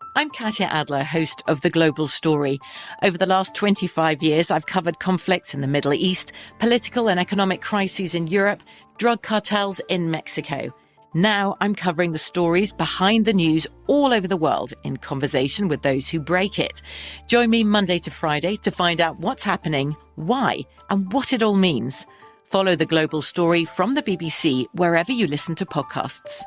I'm Katya Adler, host of The Global Story. Over the last 25 years, I've covered conflicts in the Middle East, political and economic crises in Europe, drug cartels in Mexico. Now I'm covering the stories behind the news all over the world in conversation with those who break it. Join me Monday to Friday to find out what's happening, why, and what it all means. Follow The Global Story from the BBC wherever you listen to podcasts.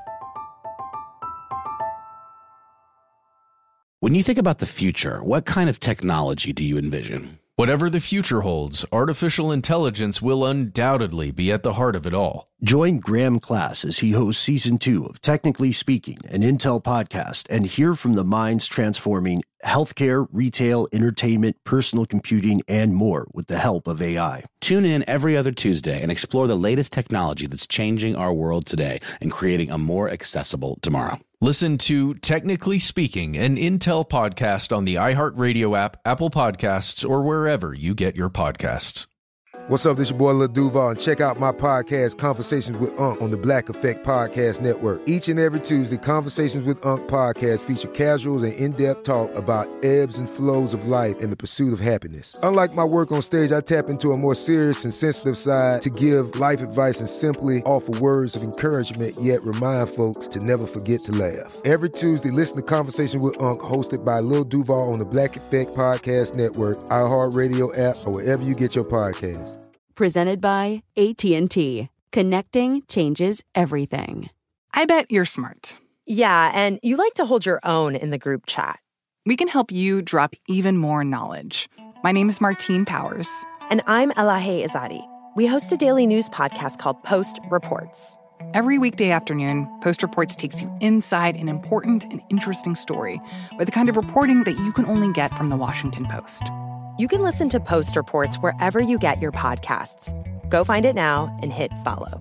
When you think about the future, what kind of technology do you envision? Whatever the future holds, artificial intelligence will undoubtedly be at the heart of it all. Join Graham Class as he hosts Season 2 of Technically Speaking, an Intel podcast, and hear from the minds transforming healthcare, retail, entertainment, personal computing, and more with the help of AI. Tune in every other Tuesday and explore the latest technology that's changing our world today and creating a more accessible tomorrow. Listen to Technically Speaking, an Intel podcast on the iHeartRadio app, Apple Podcasts, or wherever you get your podcasts. What's up, this your boy Lil Duval, and check out my podcast, Conversations with Unc, on the Black Effect Podcast Network. Each and every Tuesday, Conversations with Unc podcast feature casual and in-depth talk about ebbs and flows of life and the pursuit of happiness. Unlike my work on stage, I tap into a more serious and sensitive side to give life advice and simply offer words of encouragement, yet remind folks to never forget to laugh. Every Tuesday, listen to Conversations with Unc, hosted by Lil Duval on the Black Effect Podcast Network, iHeartRadio app, or wherever you get your podcasts. Presented by AT&T. Connecting changes everything. I bet you're smart. Yeah, and you like to hold your own in the group chat. We can help you drop even more knowledge. My name is Martine Powers. And I'm Elahe Izadi. We host a daily news podcast called Post Reports. Every weekday afternoon, Post Reports takes you inside an important and interesting story with the kind of reporting that you can only get from the Washington Post. You can listen to Post Reports wherever you get your podcasts. Go find it now and hit follow.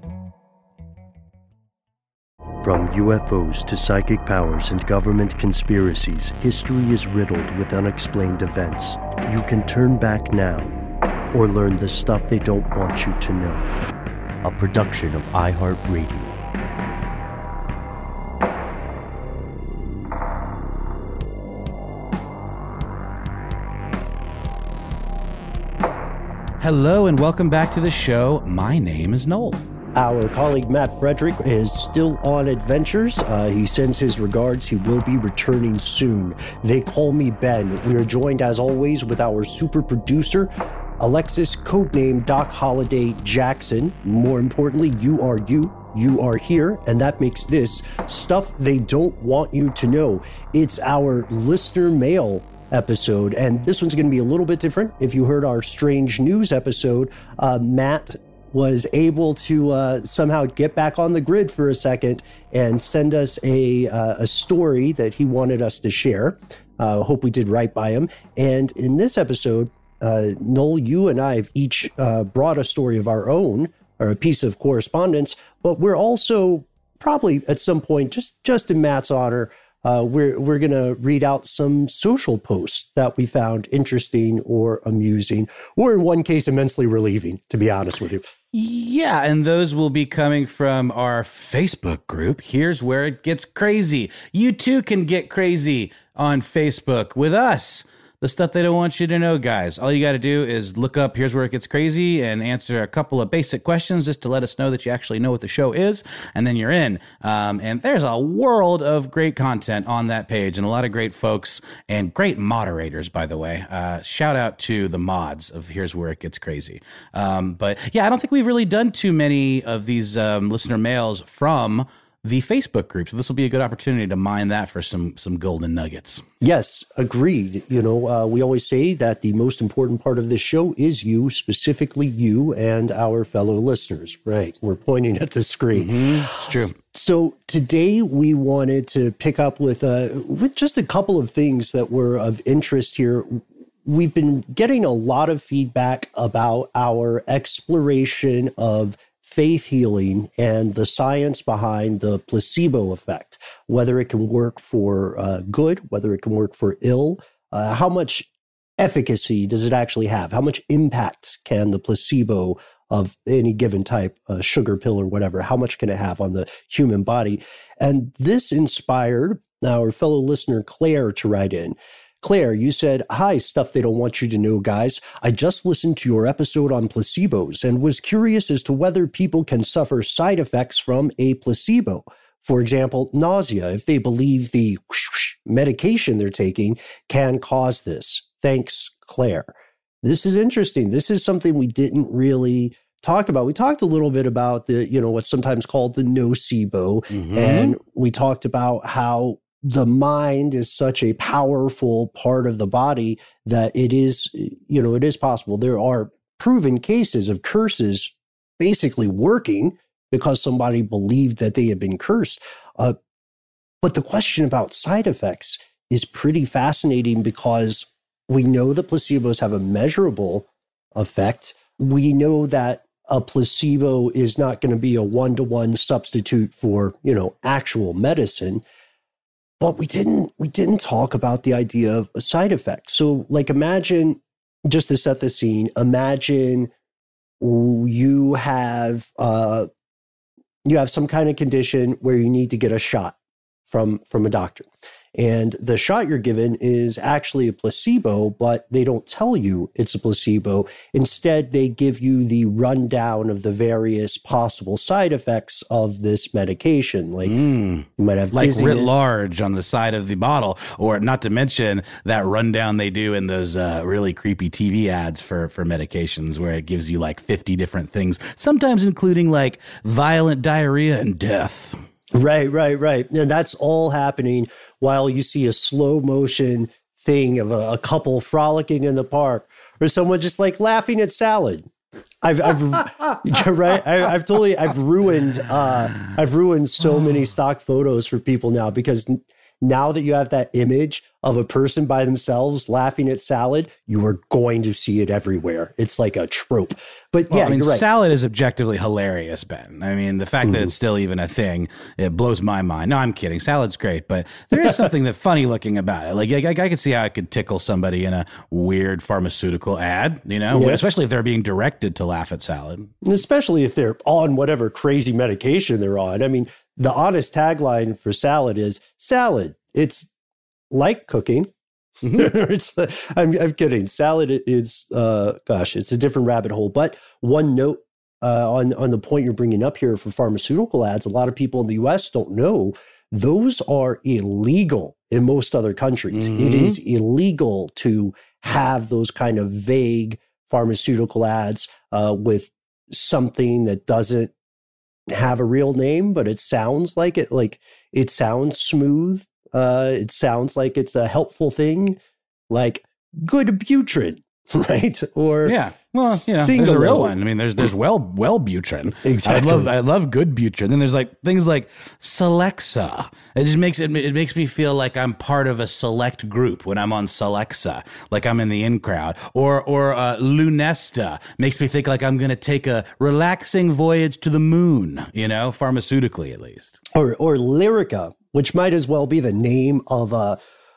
From UFOs to psychic powers and government conspiracies, history is riddled with unexplained events. You can turn back now or learn the stuff they don't want you to know. A production of iHeartRadio. Hello and welcome back to the show. My name is Noel. Our colleague Matt Frederick is still on adventures. He sends his regards. He will be returning soon. They call me Ben. We are joined, as always, with our super producer, Alexis, codename Doc Holliday Jackson. More importantly, you are you. You are here, and that makes this Stuff They Don't Want You to Know. It's our listener mail episode, and this one's going to be a little bit different. If you heard our strange news episode, Matt was able to somehow get back on the grid for a second and send us a story that he wanted us to share. Hope we did right by him. And in this episode, Noel, you and I have each brought a story of our own, or a piece of correspondence, but we're also probably at some point, just in Matt's honor, we're going to read out some social posts that we found interesting or amusing, or in one case, immensely relieving, to be honest with you. Yeah, and those will be coming from our Facebook group. Here's Where It Gets Crazy. You too can get crazy on Facebook with us. The stuff they don't want you to know, guys. All you got to do is look up Here's Where It Gets Crazy and answer a couple of basic questions just to let us know that you actually know what the show is, and then you're in. And there's a world of great content on that page and a lot of great folks and great moderators, by the way. Shout out to the mods of Here's Where It Gets Crazy. But yeah, I don't think we've really done too many of these listener mails from the Facebook group. So this will be a good opportunity to mine that for some golden nuggets. Yes, agreed. You know, we always say that the most important part of this show is you, specifically you and our fellow listeners. Right. We're pointing at the screen. Mm-hmm. It's true. So today we wanted to pick up with just a couple of things that were of interest here. We've been getting a lot of feedback about our exploration of faith healing and the science behind the placebo effect, whether it can work for good, whether it can work for ill, how much efficacy does it actually have? How much impact can the placebo of any given type, sugar pill or whatever, how much can it have on the human body? And this inspired our fellow listener Claire to write in. Claire, you said, "Hi, stuff they don't want you to know, guys. I just listened to your episode on placebos and was curious as to whether people can suffer side effects from a placebo. For example, nausea, if they believe the medication they're taking can cause this. Thanks, Claire." This is interesting. This is something we didn't really talk about. We talked a little bit about the, what's sometimes called the nocebo. And we talked about how the mind is such a powerful part of the body that it is, it is possible. There are proven cases of curses basically working because somebody believed that they had been cursed. But the question about side effects is pretty fascinating because we know that placebos have a measurable effect. We know that a placebo is not going to be a one-to-one substitute for, actual medicine. But we didn't talk about the idea of a side effect. So imagine, just to set the scene, imagine you have some kind of condition where you need to get a shot from a doctor. And the shot you're given is actually a placebo, but they don't tell you it's a placebo. Instead, they give you the rundown of the various possible side effects of this medication. You might have dizziness. Writ large on the side of the bottle, or not to mention that rundown they do in those really creepy TV ads for medications where it gives you 50 different things, sometimes including violent diarrhea and death. Right. And that's all happening while you see a slow motion thing of a couple frolicking in the park or someone just laughing at salad. I've ruined so many stock photos for people now because now that you have that image of a person by themselves laughing at salad, you are going to see it everywhere. It's like a trope. But you're right. Salad is objectively hilarious, Ben. I mean, the fact that it's still even a thing, it blows my mind. No, I'm kidding. Salad's great, but there is something that funny looking about it. I could see how it could tickle somebody in a weird pharmaceutical ad, especially if they're being directed to laugh at salad. Especially if they're on whatever crazy medication they're on. I mean, the honest tagline for salad is salad. It's like cooking. I'm kidding. Salad is, it's a different rabbit hole. But one note on the point you're bringing up here for pharmaceutical ads, a lot of people in the U.S. don't know those are illegal in most other countries. It is illegal to have those kind of vague pharmaceutical ads with something that doesn't have a real name, but it sounds like it. It sounds smooth. It sounds like it's a helpful thing, like good Butrin, right? Or there's a real one. I mean, there's Wellbutrin. Exactly. I love good Butrin. Then there's things like Celexa. It just makes me feel like I'm part of a select group when I'm on Celexa, like I'm in the in crowd. Or Lunesta makes me think like I'm going to take a relaxing voyage to the moon, pharmaceutically at least. Or Lyrica, which might as well be the name of a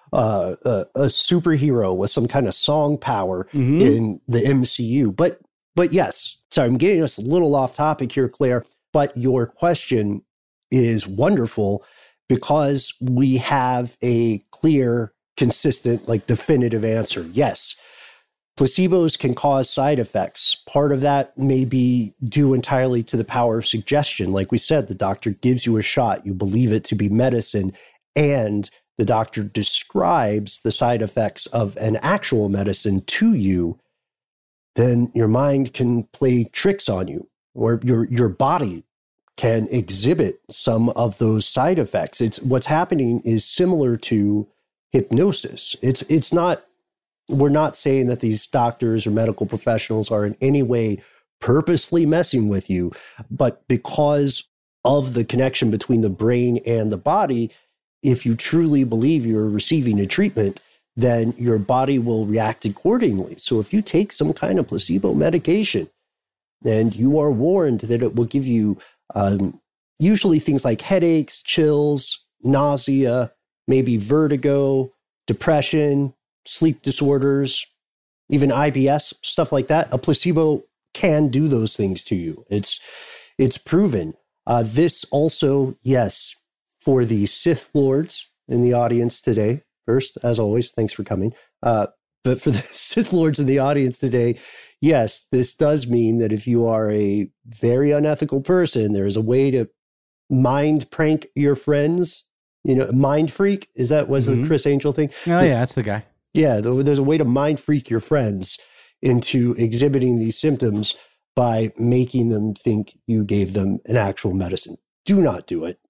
superhero with some kind of song power in the MCU. But yes, sorry, I'm getting us a little off topic here, Claire, but your question is wonderful because we have a clear, consistent, definitive answer. Yes, placebos can cause side effects. Part of that may be due entirely to the power of suggestion. Like we said, the doctor gives you a shot, you believe it to be medicine, and the doctor describes the side effects of an actual medicine to you, then your mind can play tricks on you, or your body can exhibit some of those side effects. What's happening is similar to hypnosis. It's not, we're not saying that these doctors or medical professionals are in any way purposely messing with you, but because of the connection between the brain and the body, if you truly believe you're receiving a treatment, then your body will react accordingly. So if you take some kind of placebo medication and you are warned that it will give you usually things like headaches, chills, nausea, maybe vertigo, depression, sleep disorders, even IBS, stuff like that, a placebo can do those things to you. It's proven. This also, yes, for the Sith Lords in the audience today. First, as always, thanks for coming. But for the Sith Lords in the audience today, yes, this does mean that if you are a very unethical person, there is a way to mind prank your friends. Mind freak. Is that was the Chris Angel thing? Oh, yeah, that's the guy. Yeah, there's a way to mind freak your friends into exhibiting these symptoms by making them think you gave them an actual medicine. Do not do it.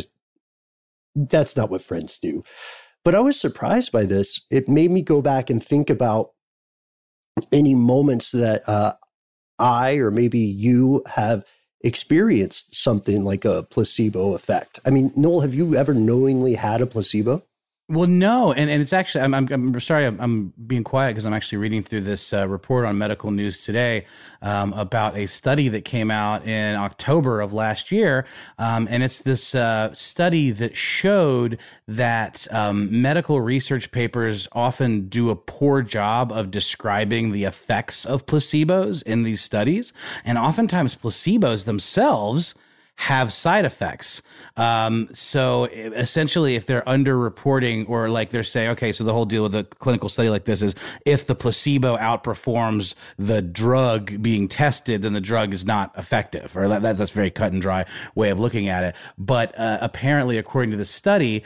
That's not what friends do. But I was surprised by this. It made me go back and think about any moments that I or maybe you have experienced something like a placebo effect. I mean, Noel, have you ever knowingly had a placebo? Well, no, and it's actually, I'm sorry, I'm being quiet because I'm actually reading through this report on Medical News Today about a study that came out in October of last year, and it's this study that showed that medical research papers often do a poor job of describing the effects of placebos in these studies, and oftentimes placebos themselves have side effects. So essentially, if they're underreporting or like they're saying, okay, so the whole deal with a clinical study like this is if the placebo outperforms the drug being tested, then the drug is not effective, or that's a very cut and dry way of looking at it. But apparently, according to the study,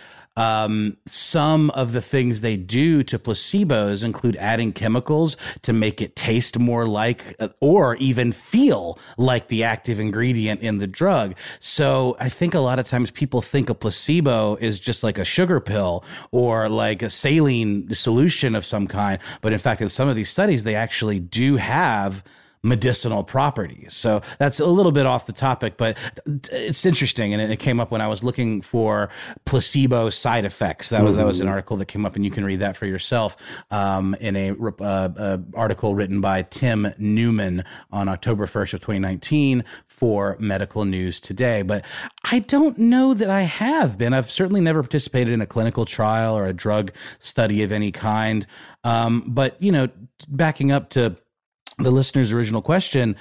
some of the things they do to placebos include adding chemicals to make it taste more like or even feel like the active ingredient in the drug. So I think a lot of times people think a placebo is just like a sugar pill or like a saline solution of some kind. But in fact, in some of these studies, they actually do have medicinal properties. So that's a little bit off the topic, but it's interesting. And it came up when I was looking for placebo side effects. That was an article that came up, and you can read that for yourself in a article written by Tim Newman on October 1st of 2019 for Medical News Today. But I don't know that I have been. I've certainly never participated in a clinical trial or a drug study of any kind. But, backing up to the listener's original question,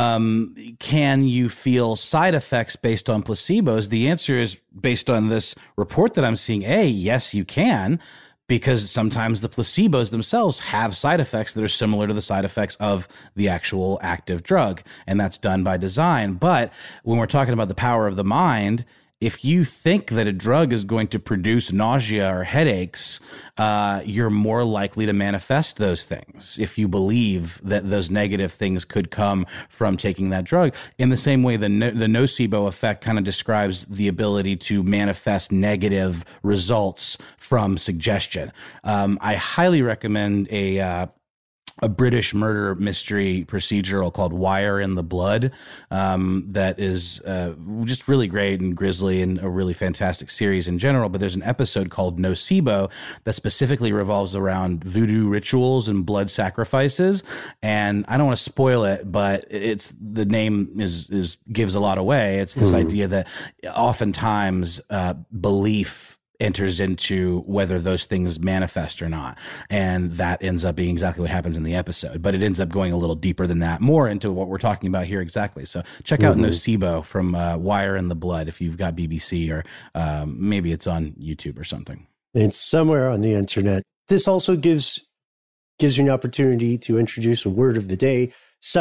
can you feel side effects based on placebos? The answer is, based on this report that I'm seeing, yes, you can, because sometimes the placebos themselves have side effects that are similar to the side effects of the actual active drug, and that's done by design. But when we're talking about the power of the mind, if you think that a drug is going to produce nausea or headaches, you're more likely to manifest those things if you believe that those negative things could come from taking that drug. In the same way, the nocebo effect kind of describes the ability to manifest negative results from suggestion. I highly recommend a British murder mystery procedural called Wire in the Blood that is just really great and grisly and a really fantastic series in general. But there's an episode called Nocebo that specifically revolves around voodoo rituals and blood sacrifices. And I don't want to spoil it, but the name is gives a lot away. It's this idea that oftentimes belief enters into whether those things manifest or not. And that ends up being exactly what happens in the episode. But it ends up going a little deeper than that, more into what we're talking about here exactly. So check out Nocebo from Wire in the Blood if you've got BBC, or maybe it's on YouTube or something. It's somewhere on the internet. This also gives you an opportunity to introduce a word of the day: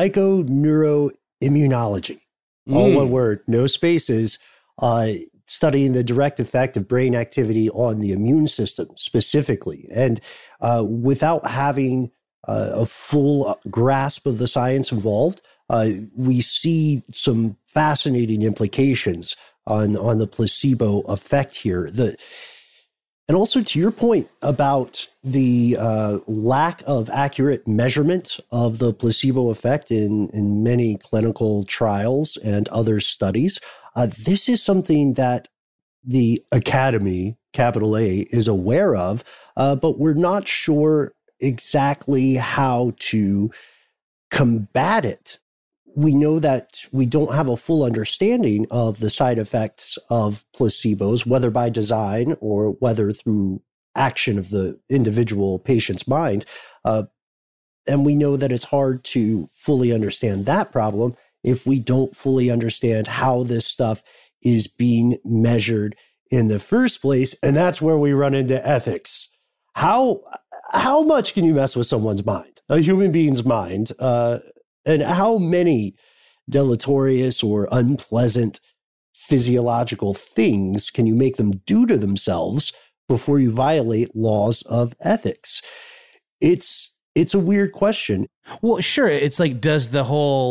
psychoneuroimmunology. All one word, no spaces. Studying the direct effect of brain activity on the immune system specifically. And without having a full grasp of the science involved, we see some fascinating implications on the placebo effect here. And also, to your point about the lack of accurate measurement of the placebo effect in many clinical trials and other studies, this is something that the Academy, capital A, is aware of, but we're not sure exactly how to combat it. We know that we don't have a full understanding of the side effects of placebos, whether by design or whether through action of the individual patient's mind. And we know that it's hard to fully understand that problem if we don't fully understand how this stuff is being measured in the first place. And that's where we run into ethics. How much can you mess with someone's mind, a human being's mind? And how many deleterious or unpleasant physiological things can you make them do to themselves before you violate laws of ethics? It's a weird question. Well, sure. It's like, does the whole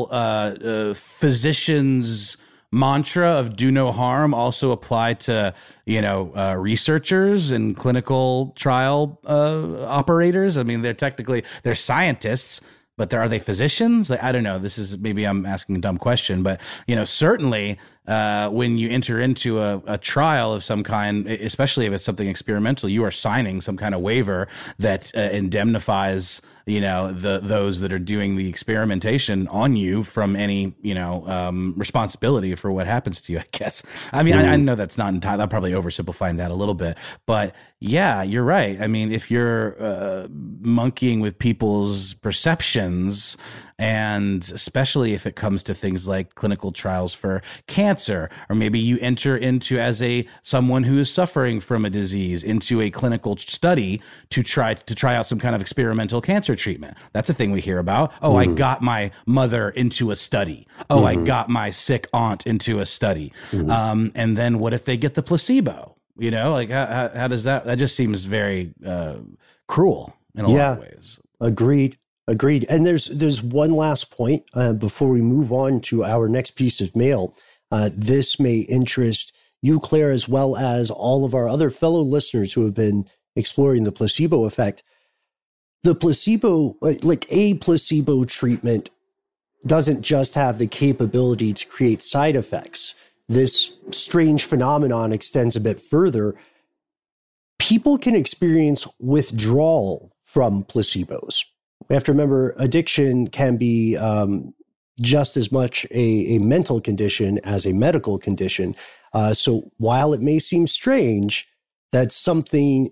physician's mantra of do no harm also apply to, researchers and clinical trial operators? I mean, they're scientists, but are they physicians? Like, I don't know. Maybe I'm asking a dumb question, but, certainly when you enter into a trial of some kind, especially if it's something experimental, you are signing some kind of waiver that indemnifies those that are doing the experimentation on you from any, responsibility for what happens to you, I guess. I mean, I know that's not entirely, I'm probably oversimplifying that a little bit, but yeah, you're right. I mean, if you're monkeying with people's perceptions, and especially if it comes to things like clinical trials for cancer, or maybe you enter into as someone who is suffering from a disease into a clinical study to try out some kind of experimental cancer treatment. That's a thing we hear about. Oh, I got my mother into a study. Oh, I got my sick aunt into a study. And then what if they get the placebo? How does that just seems very cruel in a lot of ways. Agreed. And there's one last point before we move on to our next piece of mail. This may interest you, Claire, as well as all of our other fellow listeners who have been exploring the placebo effect. The placebo, like a placebo treatment, doesn't just have the capability to create side effects. This strange phenomenon extends a bit further. People can experience withdrawal from placebos. We have to remember addiction can be just as much a mental condition as a medical condition. So while it may seem strange that something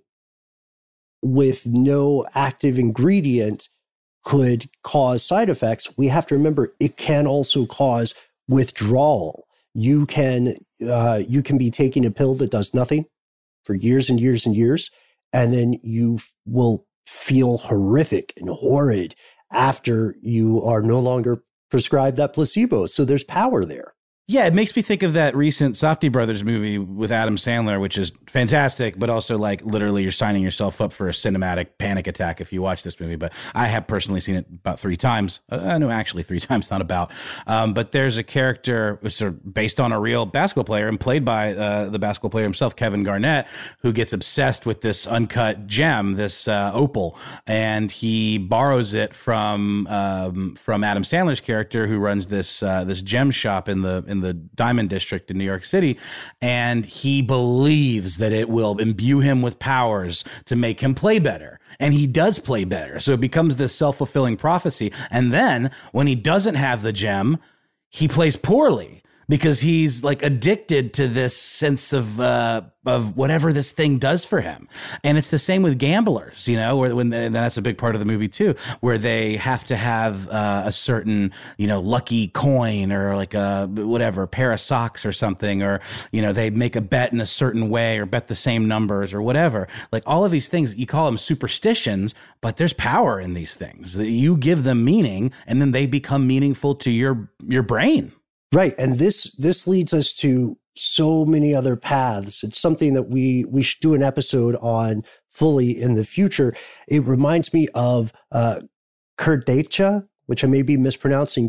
with no active ingredient could cause side effects, we have to remember it can also cause withdrawal. You can be taking a pill that does nothing for years and years and years, and then you will feel horrific and horrid after you are no longer prescribed that placebo. So there's power there. Yeah, it makes me think of that recent Safdie Brothers movie with Adam Sandler, which is fantastic, but also like literally you're signing yourself up for a cinematic panic attack if you watch this movie. But I have personally seen it about 3 times. No, actually 3 times, not about. But there's a character sort of based on a real basketball player and played by the basketball player himself, Kevin Garnett, who gets obsessed with this uncut gem, this opal, and he borrows it from Adam Sandler's character, who runs this gem shop in the Diamond District in New York City, and he believes that it will imbue him with powers to make him play better. And he does play better. So it becomes this self-fulfilling prophecy. And then when he doesn't have the gem, he plays poorly because he's like addicted to this sense of whatever this thing does for him. And it's the same with gamblers, and that's a big part of the movie too, where they have to have a certain, lucky coin or like a pair of socks or something, or, they make a bet in a certain way or bet the same numbers or whatever. Like all of these things, you call them superstitions, but there's power in these things. You give them meaning and then they become meaningful to your brain. Right. And this leads us to so many other paths. It's something that we should do an episode on fully in the future. It reminds me of Kurdaitcha, which I may be mispronouncing,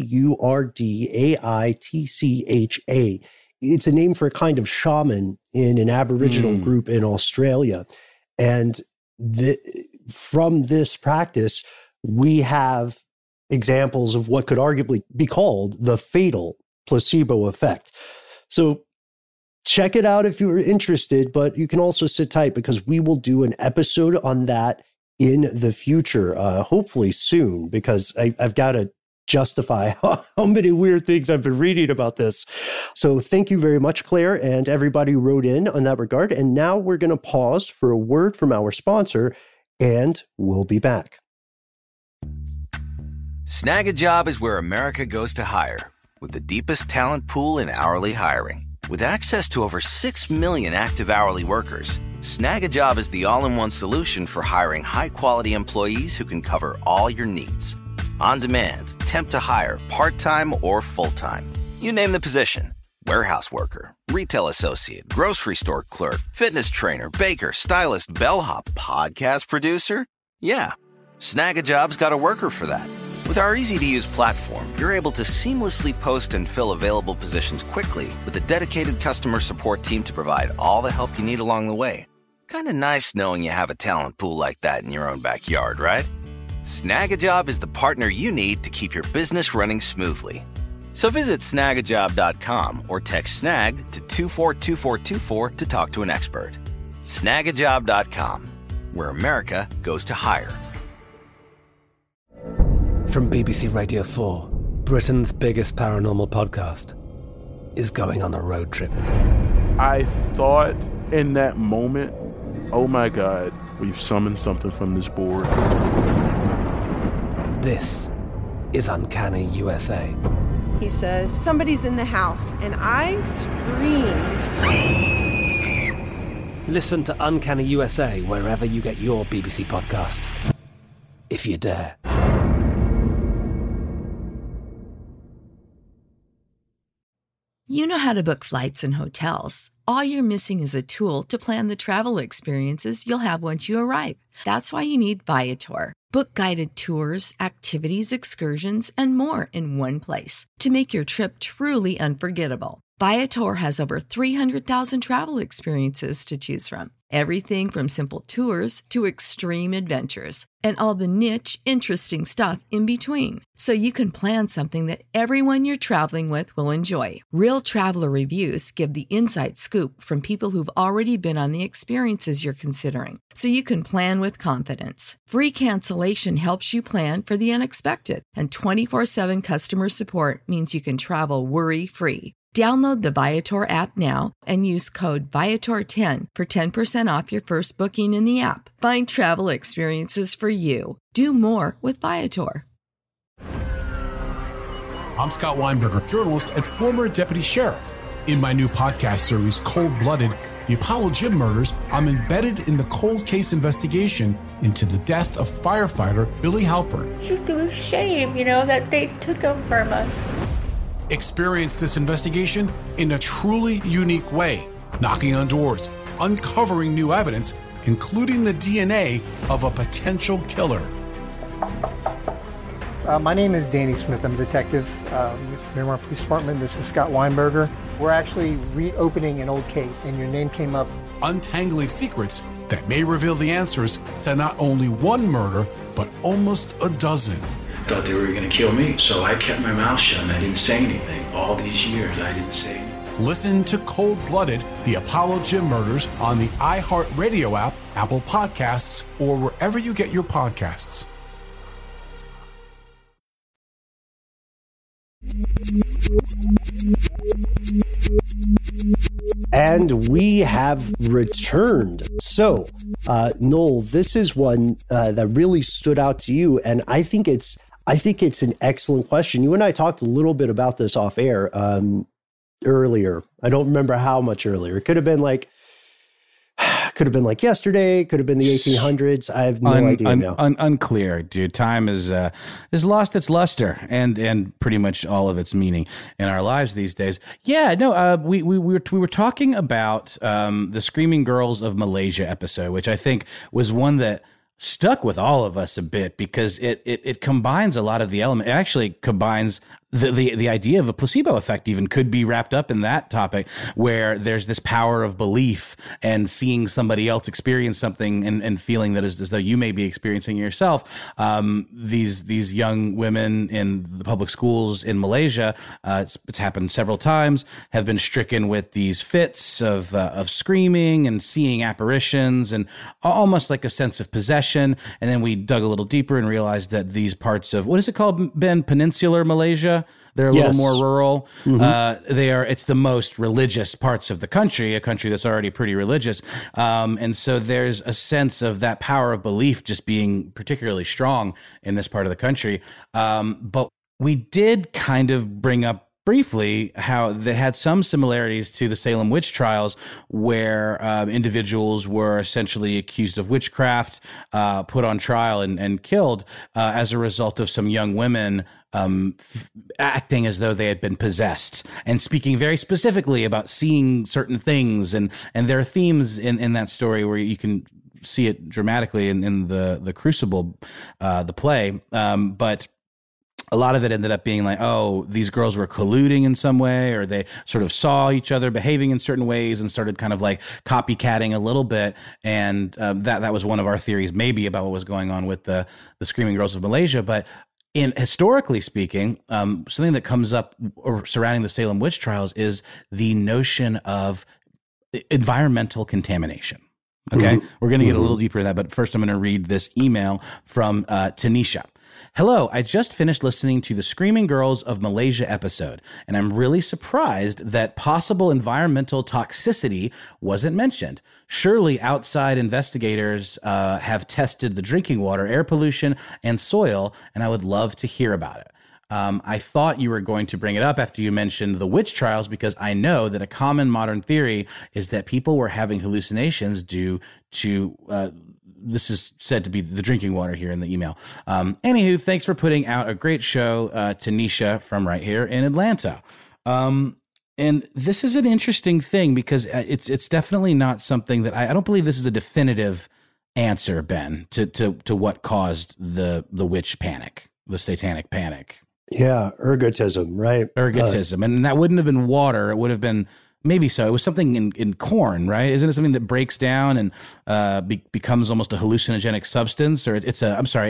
Kurdaitcha. It's a name for a kind of shaman in an Aboriginal group in Australia. And from this practice, we have examples of what could arguably be called the fatal placebo effect. So check it out if you're interested, but you can also sit tight because we will do an episode on that in the future, hopefully soon, because I've got to justify how many weird things I've been reading about this. So thank you very much, Claire, and everybody who wrote in on that regard. And now we're going to pause for a word from our sponsor, and we'll be back. Snag a Job is where America goes to hire, with the deepest talent pool in hourly hiring. With access to over 6 million active hourly workers, Snag-a-Job is the all-in-one solution for hiring high-quality employees who can cover all your needs. On demand, temp to hire, part-time or full-time. You name the position. Warehouse worker, retail associate, grocery store clerk, fitness trainer, baker, stylist, bellhop, podcast producer. Yeah, Snag-a-Job's got a worker for that. With our easy-to-use platform, you're able to seamlessly post and fill available positions quickly with a dedicated customer support team to provide all the help you need along the way. Kind of nice knowing you have a talent pool like that in your own backyard, right? Snag-a-Job is the partner you need to keep your business running smoothly. So visit snagajob.com or text snag to 242424 to talk to an expert. Snagajob.com, where America goes to hire. From BBC Radio 4, Britain's biggest paranormal podcast is going on a road trip. I thought in that moment, oh my God, we've summoned something from this board. This is Uncanny USA. He says, somebody's in the house, and I screamed. Listen to Uncanny USA wherever you get your BBC podcasts, if you dare. You know how to book flights and hotels. All you're missing is a tool to plan the travel experiences you'll have once you arrive. That's why you need Viator. Book guided tours, activities, excursions, and more in one place to make your trip truly unforgettable. Viator has over 300,000 travel experiences to choose from. Everything from simple tours to extreme adventures and all the niche, interesting stuff in between. So you can plan something that everyone you're traveling with will enjoy. Real traveler reviews give the inside scoop from people who've already been on the experiences you're considering. So you can plan with confidence. Free cancellation helps you plan for the unexpected. And 24/7 customer support means you can travel worry-free. Download the Viator app now and use code Viator10 for 10% off your first booking in the app. Find travel experiences for you. Do more with Viator. I'm Scott Weinberger, journalist and former deputy sheriff. In my new podcast series, Cold Blooded, The Apollo Gym Murders, I'm embedded in the cold case investigation into the death of firefighter Billy Halpern. It's just a shame, that they took him from us. Experience this investigation in a truly unique way, knocking on doors, uncovering new evidence, including the DNA of a potential killer. My name is Danny Smith. I'm a detective with Miramar Police Department. This is Scott Weinberger. We're actually reopening an old case, and your name came up. Untangling secrets that may reveal the answers to not only one murder, but almost a dozen. I thought they were going to kill me, so I kept my mouth shut and I didn't say anything. All these years, I didn't say anything. Listen to Cold Blooded, The Apollo Gym Murders on the iHeartRadio app, Apple Podcasts, or wherever you get your podcasts. And we have returned. So, Noel, this is one that really stood out to you, and I think it's an excellent question. You and I talked a little bit about this off air earlier. I don't remember how much earlier. It could have been like yesterday. Could have been the 1800s. I have no idea now. Unclear, dude. Time is lost its luster and pretty much all of its meaning in our lives these days. Yeah, no. We were talking about the Screaming Girls of Malaysia episode, which I think was one that stuck with all of us a bit because it combines a lot of the element. It actually combines the idea of a placebo effect even could be wrapped up in that topic, where there's this power of belief and seeing somebody else experience something and feeling that as though you may be experiencing it yourself. These young women in the public schools in Malaysia, it's happened several times, have been stricken with these fits of screaming and seeing apparitions and almost like a sense of possession. And then we dug a little deeper and realized that these parts of, what is it called, Ben? Peninsular Malaysia? They're a little more rural. Mm-hmm. It's the most religious parts of the country, a country that's already pretty religious. And so there's a sense of that power of belief just being particularly strong in this part of the country. But we did kind of bring up briefly how they had some similarities to the Salem witch trials, where individuals were essentially accused of witchcraft, put on trial and killed as a result of some young women acting as though they had been possessed and speaking very specifically about seeing certain things. And there are themes in that story where you can see it dramatically in the Crucible, the play. But a lot of it ended up being like, oh, these girls were colluding in some way, or they sort of saw each other behaving in certain ways and started kind of like copycatting a little bit. And that was one of our theories maybe about what was going on with the Screaming Girls of Malaysia. But historically speaking, something that comes up surrounding the Salem witch trials is the notion of environmental contamination. Okay, we're going to get a little deeper in that, but first I'm going to read this email from Tanisha. Hello, I just finished listening to the Screaming Girls of Malaysia episode, and I'm really surprised that possible environmental toxicity wasn't mentioned. Surely outside investigators have tested the drinking water, air pollution, and soil, and I would love to hear about it. I thought you were going to bring it up after you mentioned the witch trials, because I know that a common modern theory is that people were having hallucinations due to this is said to be the drinking water here in the email. Anywho, thanks for putting out a great show, Tanisha from right here in Atlanta. And this is an interesting thing because it's definitely not something that I don't believe this is a definitive answer, Ben, to what caused the witch panic, the satanic panic. Yeah, ergotism, right? Ergotism. And that wouldn't have been water. It would have been, maybe so. It was something in corn, right? Isn't it something that breaks down and becomes almost a hallucinogenic substance? Or it's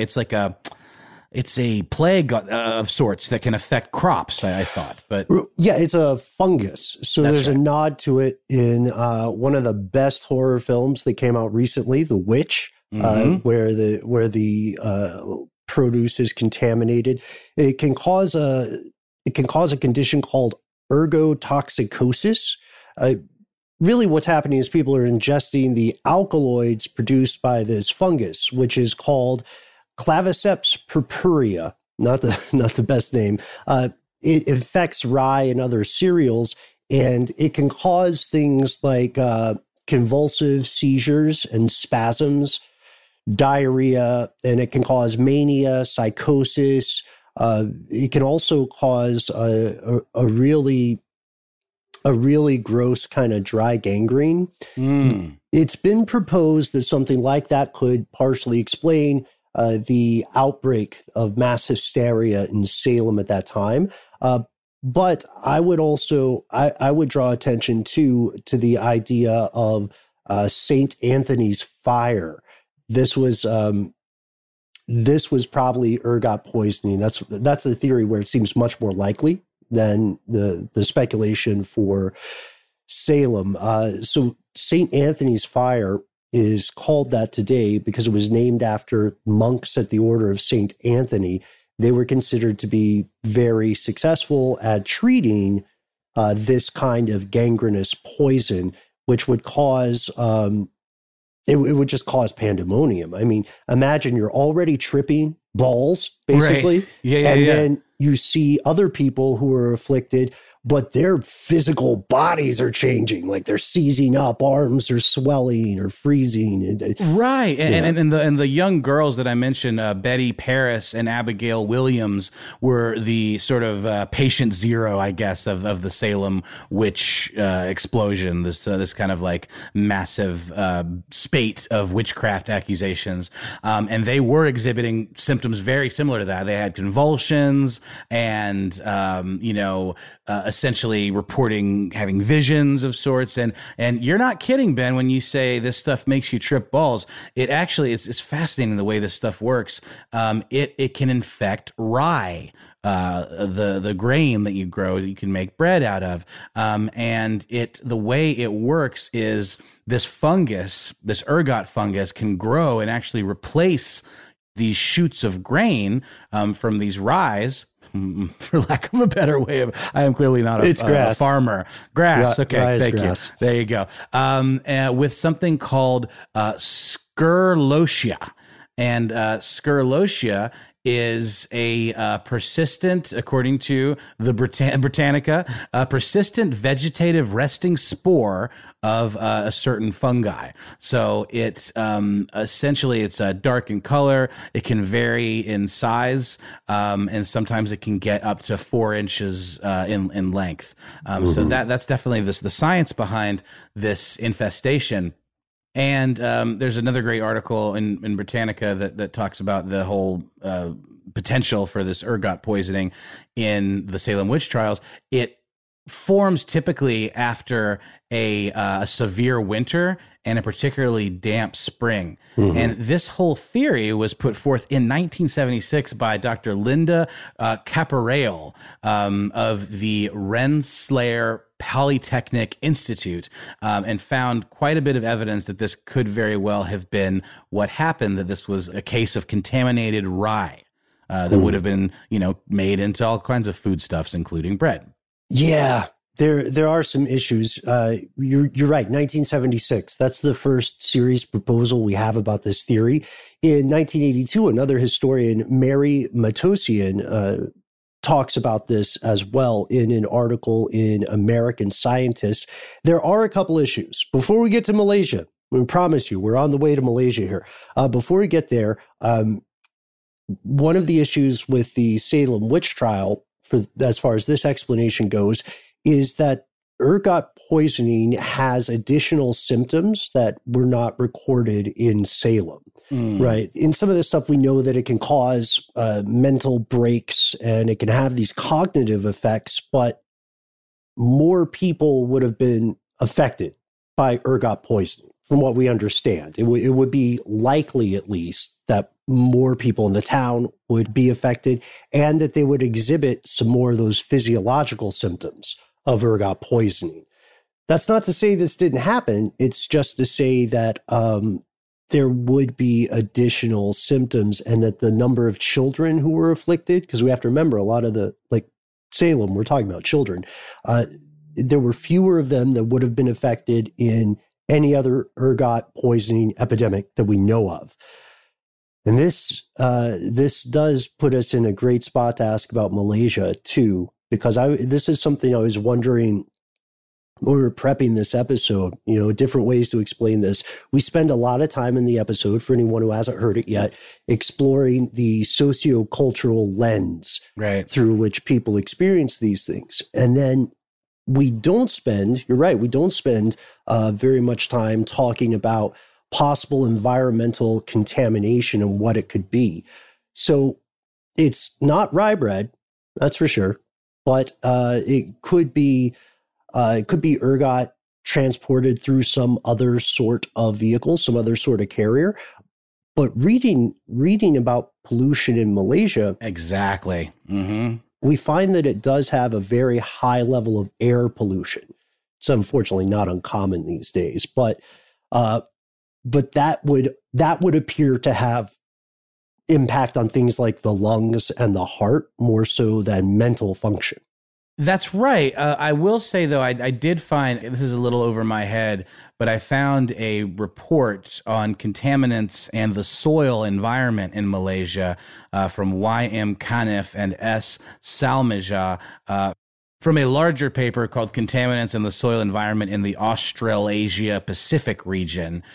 a plague of sorts that can affect crops, I thought. But yeah, it's a fungus. So there's a nod to it in one of the best horror films that came out recently, The Witch, where the produce is contaminated. It can cause a condition called ergotoxicosis. Really what's happening is people are ingesting the alkaloids produced by this fungus, which is called Claviceps purpurea, not the best name. It infects rye and other cereals, and it can cause things like convulsive seizures and spasms, diarrhea, and it can cause mania, psychosis. It can also cause a really gross kind of dry gangrene. It's been proposed that something like that could partially explain the outbreak of mass hysteria in Salem at that time. But I would also, I would draw attention to the idea of St. Anthony's fire. This was probably ergot poisoning. That's a theory where it seems much more likely than the speculation for Salem. So St. Anthony's fire is called that today because it was named after monks at the Order of St. Anthony. They were considered to be very successful at treating this kind of gangrenous poison, which would cause it would just cause pandemonium. I mean, imagine you're already tripping balls, basically. Right. Yeah, and then you see other people who are afflicted, but their physical bodies are changing. Like they're seizing up, arms are swelling or freezing. Right. And the young girls that I mentioned, Betty Paris and Abigail Williams, were the sort of patient zero, I guess, of the Salem witch explosion, this kind of like massive spate of witchcraft accusations. And they were exhibiting symptoms very similar to that. They had convulsions and, essentially reporting having visions of sorts. And you're not kidding, Ben, when you say this stuff makes you trip balls. It actually it's fascinating the way this stuff works. It can infect rye, the grain that you grow that you can make bread out of. And the way it works is this fungus, this ergot fungus, can grow and actually replace these shoots of grain from these ryes. For lack of a better way of, I am clearly not a farmer. Grass. Okay. Thank you. There you go. With something called scurlotia. And scurlotia is a persistent, according to the Britannica, a persistent vegetative resting spore of a certain fungi. So it's essentially it's dark in color. It can vary in size, and sometimes it can get up to 4 inches in length. So that's definitely the science behind this infestation. And there's another great article in Britannica that talks about the whole potential for this ergot poisoning in the Salem witch trials. It forms typically after a severe winter and a particularly damp spring. And this whole theory was put forth in 1976 by Dr. Linda Caporael of the Rensselaer Polytechnic Institute, and found quite a bit of evidence that this could very well have been what happened, that this was a case of contaminated rye that would have been, made into all kinds of foodstuffs, including bread. Yeah, there are some issues. You're right. 1976. That's the first serious proposal we have about this theory. In 1982, another historian, Mary Matosian, talks about this as well in an article in American Scientist. There are a couple issues. Before we get to Malaysia, we promise you, we're on the way to Malaysia here. Before we get there, one of the issues with the Salem witch trial, as far as this explanation goes, is that ergot poisoning has additional symptoms that were not recorded in Salem. Right. In some of this stuff, we know that it can cause mental breaks and it can have these cognitive effects, but more people would have been affected by ergot poisoning, from what we understand. It would be likely, at least, that more people in the town would be affected and that they would exhibit some more of those physiological symptoms of ergot poisoning. That's not to say this didn't happen. It's just to say that there would be additional symptoms and that the number of children who were afflicted, because we have to remember a lot of Salem, we're talking about children, there were fewer of them that would have been affected in any other ergot poisoning epidemic that we know of. And this does put us in a great spot to ask about Malaysia too, because this is something I was wondering when we were prepping this episode, different ways to explain this. We spend a lot of time in the episode, for anyone who hasn't heard it yet, exploring the sociocultural lens through which people experience these things. And then we don't spend, you're right, we don't spend very much time talking about possible environmental contamination and what it could be. So it's not rye bread, that's for sure, but it could be ergot transported through some other sort of vehicle, some other sort of carrier. But reading about pollution in Malaysia, exactly, we find that it does have a very high level of air pollution. It's unfortunately not uncommon these days, but that would appear to have impact on things like the lungs and the heart more so than mental function. That's right. I will say, though, I did find, this is a little over my head, but I found a report on contaminants and the soil environment in Malaysia from Y.M. Kanif and S. Salmija from a larger paper called Contaminants and the Soil Environment in the Australasia Pacific Region.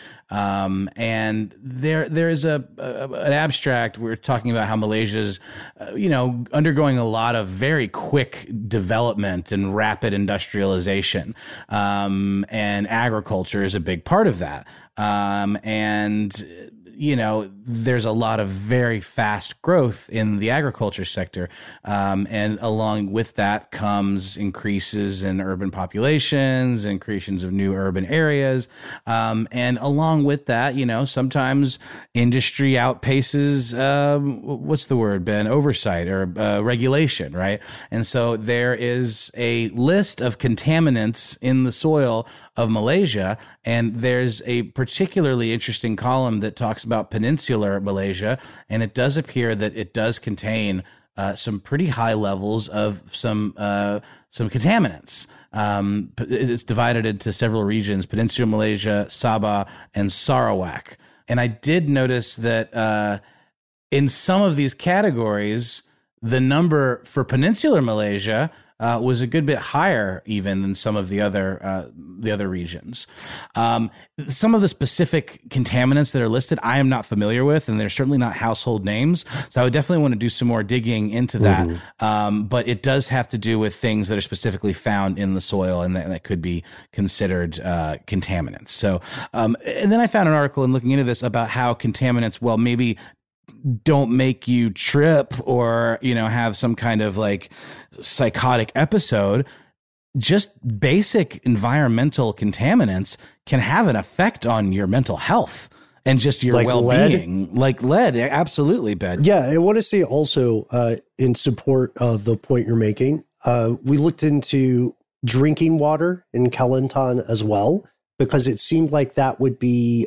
And there is an abstract. We're talking about how Malaysia's, undergoing a lot of very quick development and rapid industrialization. And agriculture is a big part of that. There's a lot of very fast growth in the agriculture sector. And along with that comes increases in urban populations and creations of new urban areas. And along with that, sometimes industry outpaces, what's the word, Ben? Oversight or regulation, right? And so there is a list of contaminants in the soil of Malaysia, and there's a particularly interesting column that talks about peninsular Malaysia, and it does appear that it does contain some pretty high levels of some contaminants. It's divided into several regions: Peninsular Malaysia, Sabah, and Sarawak. And I did notice that in some of these categories, the number for Peninsular Malaysia was a good bit higher even than some of the other regions. Some of the specific contaminants that are listed, I am not familiar with, and they're certainly not household names. So I would definitely want to do some more digging into that. But it does have to do with things that are specifically found in the soil and that could be considered contaminants. So, and then I found an article in looking into this about how contaminants, well, maybe don't make you trip or, have some kind of like psychotic episode. Just basic environmental contaminants can have an effect on your mental health and just your well-being. Like lead, absolutely, Ben. Yeah, I want to say also in support of the point you're making, we looked into drinking water in Kelantan as well, because it seemed like that would be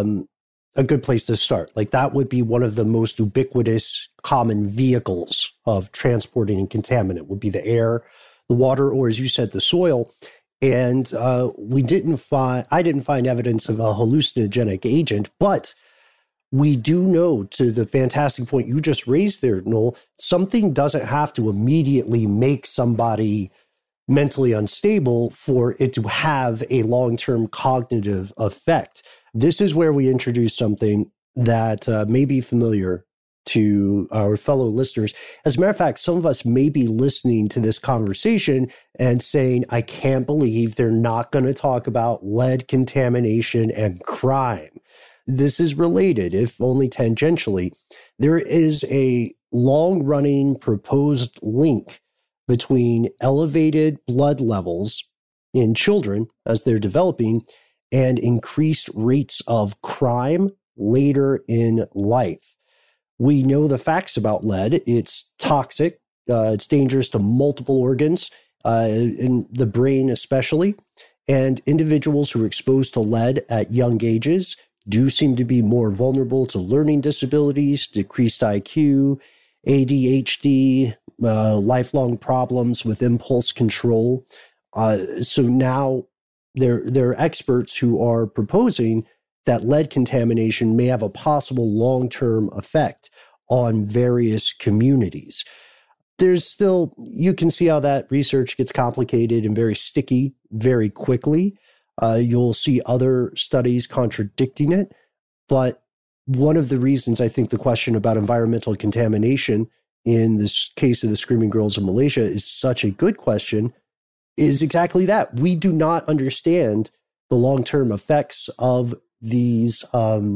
a good place to start. Like that would be one of the most ubiquitous common vehicles of transporting a contaminant would be the air, the water, or as you said, the soil. And I didn't find evidence of a hallucinogenic agent, but we do know, to the fantastic point you just raised there, Noel, something doesn't have to immediately make somebody mentally unstable for it to have a long-term cognitive effect. This is where we introduce something that may be familiar to our fellow listeners. As a matter of fact, some of us may be listening to this conversation and saying, I can't believe they're not going to talk about lead contamination and crime. This is related, if only tangentially. There is a long-running proposed link between elevated blood levels in children as they're developing and increased rates of crime later in life. We know the facts about lead. It's toxic. It's dangerous to multiple organs, in the brain especially. And individuals who are exposed to lead at young ages do seem to be more vulnerable to learning disabilities, decreased IQ, ADHD, lifelong problems with impulse control. So now there are experts who are proposing that lead contamination may have a possible long-term effect on various communities. There's still, you can see how that research gets complicated and very sticky very quickly. You'll see other studies contradicting it. But one of the reasons I think the question about environmental contamination in this case of the Screaming Girls of Malaysia is such a good question is exactly that. We do not understand the long-term effects of these,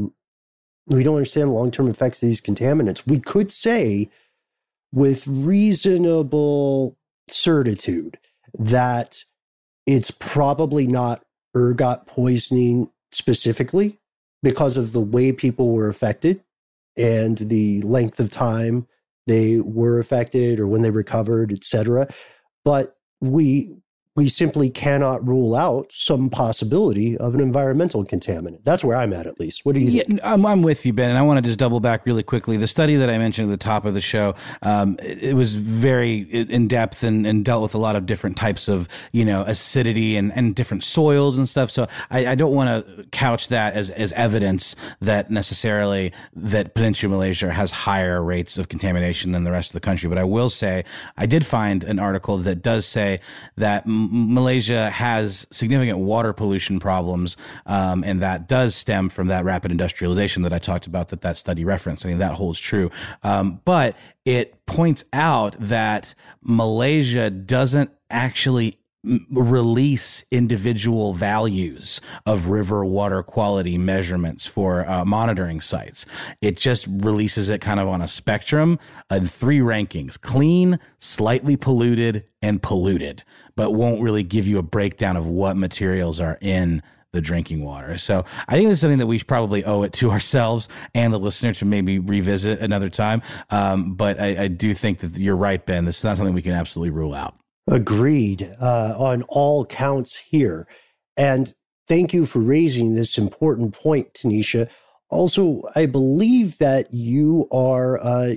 we don't understand the long-term effects of these contaminants. We could say with reasonable certitude that it's probably not ergot poisoning specifically because of the way people were affected and the length of time they were affected or when they recovered, etc. But we simply cannot rule out some possibility of an environmental contaminant. That's where I'm at least. What do you think? I'm with you, Ben, and I want to just double back really quickly. The study that I mentioned at the top of the show, it was very in-depth and dealt with a lot of different types of, acidity and different soils and stuff. So I don't want to couch that as evidence that necessarily that Peninsular Malaysia has higher rates of contamination than the rest of the country. But I will say, I did find an article that does say that Malaysia has significant water pollution problems, and that does stem from that rapid industrialization that I talked about that study referenced. I mean, that holds true. But it points out that Malaysia doesn't actually release individual values of river water quality measurements for monitoring sites. It just releases it kind of on a spectrum in 3 rankings: clean, slightly polluted, and polluted, but won't really give you a breakdown of what materials are in the drinking water. So I think this is something that we probably owe it to ourselves and the listener to maybe revisit another time. But I do think that you're right, Ben. This is not something we can absolutely rule out. Agreed on all counts here. And thank you for raising this important point, Tanisha. Also, I believe that you are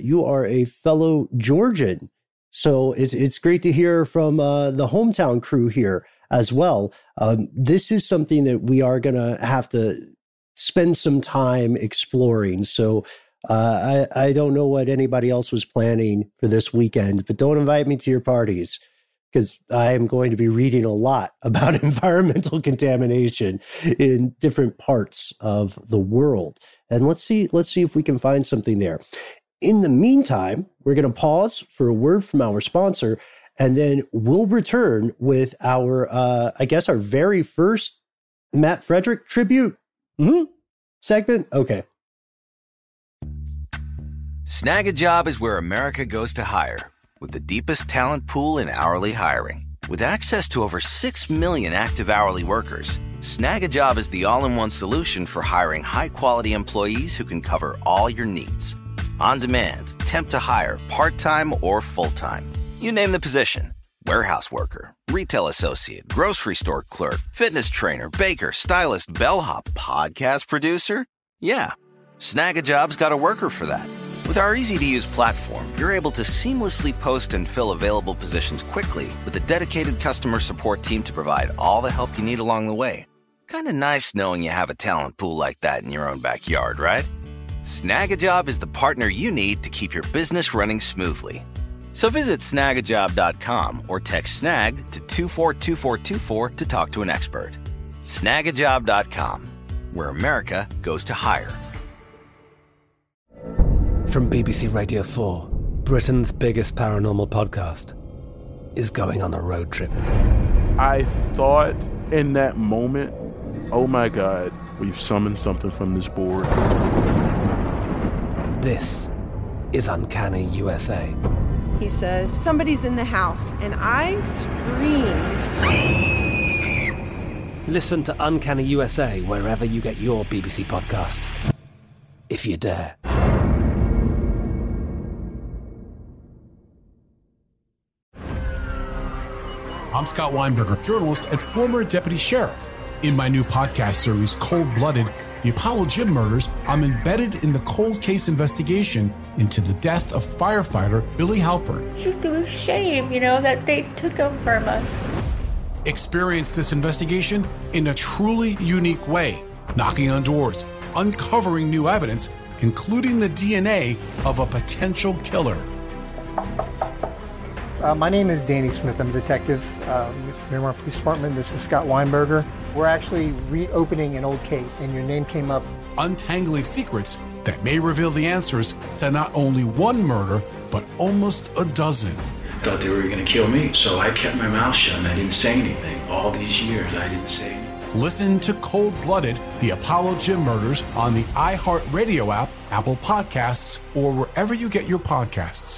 a fellow Georgian. So it's great to hear from the hometown crew here as well. This is something that we are going to have to spend some time exploring. So I don't know what anybody else was planning for this weekend, but don't invite me to your parties because I am going to be reading a lot about environmental contamination in different parts of the world. And let's see if we can find something there. In the meantime, we're going to pause for a word from our sponsor, and then we'll return with our, our very first Matt Frederick tribute segment. Okay. Snag a Job is where America goes to hire, with the deepest talent pool in hourly hiring. With access to over 6 million active hourly workers, Snag a Job is the all-in-one solution for hiring high-quality employees who can cover all your needs. On demand, temp to hire, part-time or full-time. You name the position. Warehouse worker, retail associate, grocery store clerk, fitness trainer, baker, stylist, bellhop, podcast producer. Yeah, Snag a Job's got a worker for that. With our easy-to-use platform, you're able to seamlessly post and fill available positions quickly with a dedicated customer support team to provide all the help you need along the way. Kind of nice knowing you have a talent pool like that in your own backyard, right? Snag a Job is the partner you need to keep your business running smoothly. So visit snagajob.com or text snag to 242424 to talk to an expert. Snagajob.com, where America goes to hire. From BBC Radio 4, Britain's biggest paranormal podcast is going on a road trip. I thought in that moment, oh my God, we've summoned something from this board. This is Uncanny USA. He says, somebody's in the house, and I screamed. Listen to Uncanny USA wherever you get your BBC podcasts, if you dare. I'm Scott Weinberger, journalist and former deputy sheriff. In my new podcast series, Cold Blooded, The Apollo Gym Murders, I'm embedded in the cold case investigation into the death of firefighter Billy Halpern. It's just a shame, that they took him from us. Experience this investigation in a truly unique way, knocking on doors, uncovering new evidence, including the DNA of a potential killer. My name is Danny Smith. I'm a detective with Miramar Police Department. This is Scott Weinberger. We're actually reopening an old case, and your name came up. Untangling secrets that may reveal the answers to not only one murder, but almost a dozen. I thought they were going to kill me, so I kept my mouth shut and I didn't say anything. All these years, I didn't say anything. Listen to Cold Blooded, The Apollo Gym Murders on the iHeartRadio app, Apple Podcasts, or wherever you get your podcasts.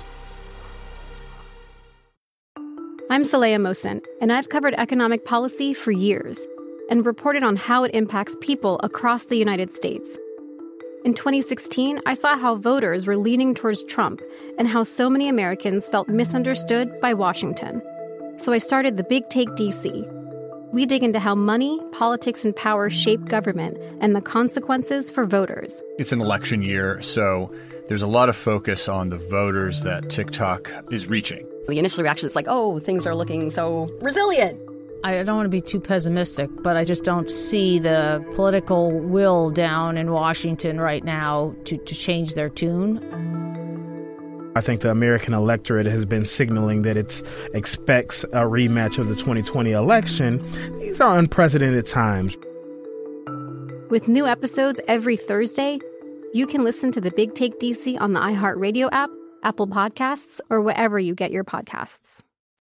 I'm Saleha Mohsen, and I've covered economic policy for years and reported on how it impacts people across the United States. In 2016, I saw how voters were leaning towards Trump and how so many Americans felt misunderstood by Washington. So I started The Big Take DC. We dig into how money, politics, and power shape government and the consequences for voters. It's an election year, so there's a lot of focus on the voters that TikTok is reaching. The initial reaction is like, oh, things are looking so resilient. I don't want to be too pessimistic, but I just don't see the political will down in Washington right now to change their tune. I think the American electorate has been signaling that it expects a rematch of the 2020 election. These are unprecedented times. With new episodes every Thursday, you can listen to The Big Take DC on the iHeartRadio app, Apple Podcasts, or wherever you get your podcasts.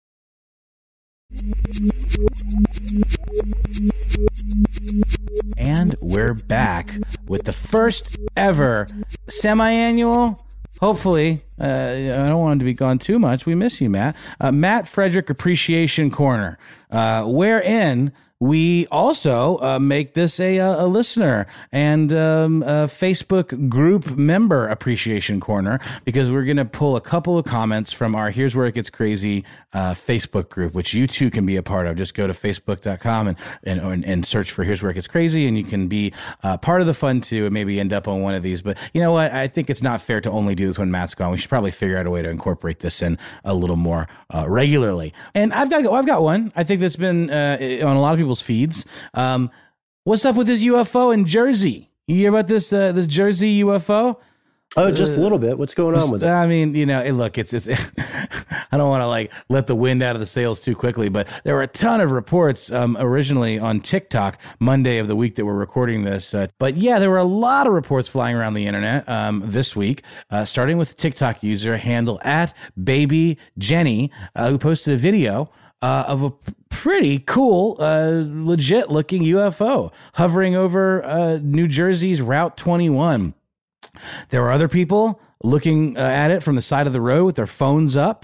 And we're back with the first ever semi-annual, hopefully, I don't want him to be gone too much. We miss you, Matt. Matt Frederick Appreciation Corner, wherein we also make this a listener and a Facebook group member appreciation corner, because we're going to pull a couple of comments from our Here's Where It Gets Crazy Facebook group, which you too can be a part of. Just go to facebook.com and search for Here's Where It Gets Crazy, and you can be part of the fun too, and maybe end up on one of these. But you know what? I think it's not fair to only do this when Matt's gone. We should probably figure out a way to incorporate this in a little more regularly. And I've got one. I think that's been on a lot of people's feeds. What's up with this UFO in Jersey? You hear about this Jersey UFO? Oh, just a little bit. What's going on with it? I mean, look, it's I don't want to like let the wind out of the sails too quickly, but there were a ton of reports originally on TikTok Monday of the week that we're recording this. But yeah, there were a lot of reports flying around the internet this week, starting with TikTok user handle @BabyJenny, who posted a video of a pretty cool, legit looking UFO hovering over New Jersey's Route 21. There were other people looking at it from the side of the road with their phones up,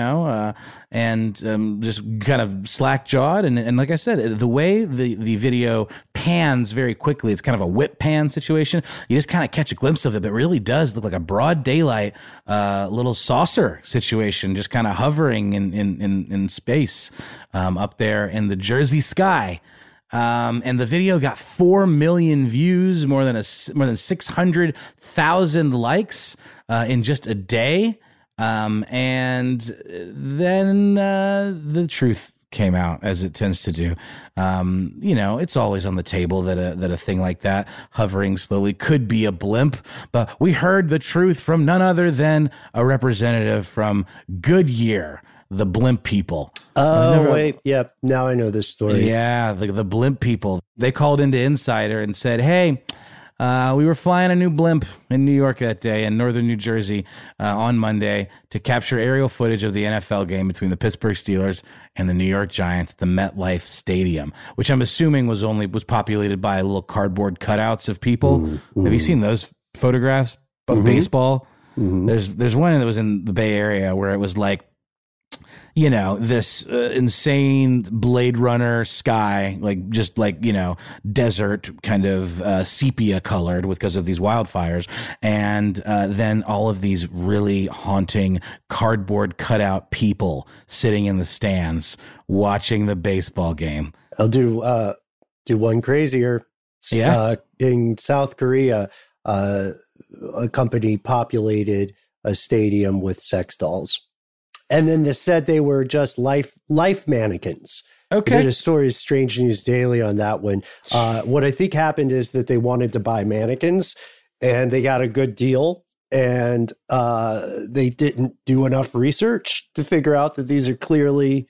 and just kind of slack-jawed. And like I said, the way the video pans very quickly, it's kind of a whip pan situation. You just kind of catch a glimpse of it, but it really does look like a broad daylight little saucer situation, just kind of hovering in space up there in the Jersey sky. And the video got 4 million views, more than 600,000 likes in just a day. And then the truth came out, as it tends to do. It's always on the table that a thing like that hovering slowly could be a blimp. But we heard the truth from none other than a representative from Goodyear, the blimp people. Oh, wait. Yeah. Now I know this story. Yeah. The blimp people. They called into Insider and said, hey, we were flying a new blimp in New York that day in northern New Jersey on Monday to capture aerial footage of the NFL game between the Pittsburgh Steelers and the New York Giants at the MetLife Stadium, which I'm assuming was populated by little cardboard cutouts of people. Mm-hmm. Have you seen those photographs of baseball? Mm-hmm. There's one that was in the Bay Area where it was like, this insane Blade Runner sky, desert kind of sepia colored because of these wildfires. And then all of these really haunting cardboard cutout people sitting in the stands watching the baseball game. I'll do one crazier. Yeah. In South Korea, a company populated a stadium with sex dolls. And then they said they were just life mannequins. Okay. I did a story Strange News Daily on that one. What I think happened is that they wanted to buy mannequins and they got a good deal. And they didn't do enough research to figure out that these are clearly